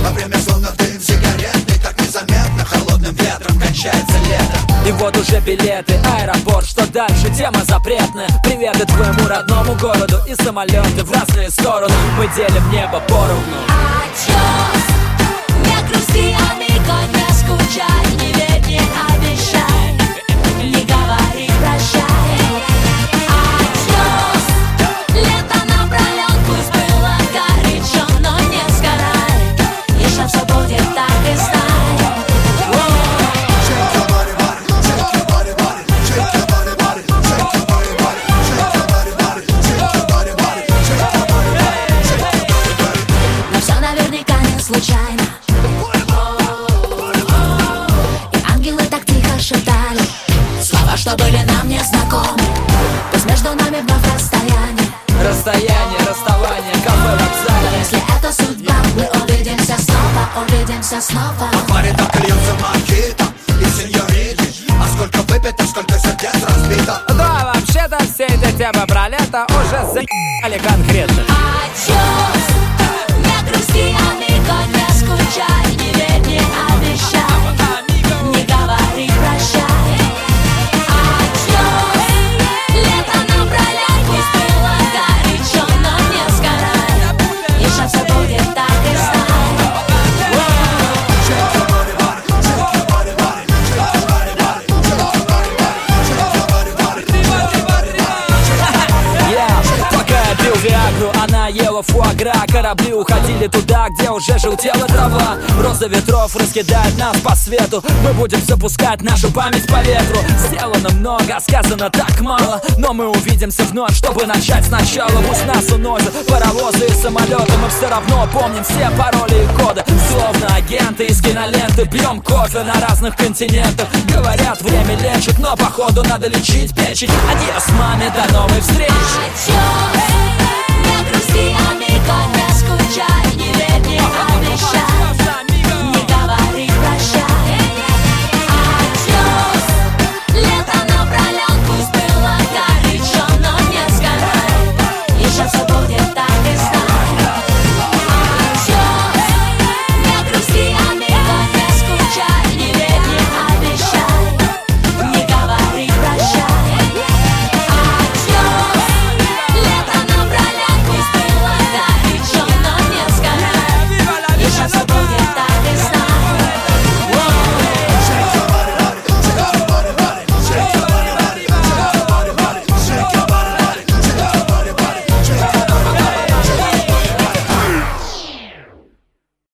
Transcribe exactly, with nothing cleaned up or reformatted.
Во время словно дым сигареты, так незаметно холодным ветром кончается лето. И вот уже билеты, аэропорт, что дальше? Тема запретная. Приветы твоему родному городу и самолеты в разные стороны. Мы делим небо поровну. Adios, не грусти, амиго, не скучай, не верь, не обещай, не говори прощай. Adios, лето напролет, пусть было горячо, но не сгорай, еще все будет так и знай. Случайно. И ангелы так тихо шептали слова, что были нам незнакомы. Пусть между нами вновь расстояние. Расстояние, расставание, кафе, вокзале. Если это судьба, мы увидимся снова, увидимся снова. В акваре так льется мохито и сеньорити. А сколько выпито, сколько сердец разбито. Да, вообще-то все эти темы про лето уже за***ли конкретно. Adios, не грусти, амиго, не скучай, не верь, не обещай, не говори прощай. Adios, лето напролет, пусть было горячо, но не сгорай, еще все будет так и знай. Пока я пил виагру, она ела фуагра. Корабли уходили туда, где уже желтела трава. Роза ветров раскидает нас по свету. Мы будем запускать нашу память по ветру. Сделано много, сказано так мало, но мы увидимся вновь, чтобы начать сначала. Пусть нас уносят паровозы и самолеты, мы все равно помним все пароли и коды. Словно агенты из киноленты, пьем кофе на разных континентах. Говорят, время лечит, но походу надо лечить печень. Адьос, маме, до новой встречи. Adios, не грусти, амиго, не скучай, не верь, не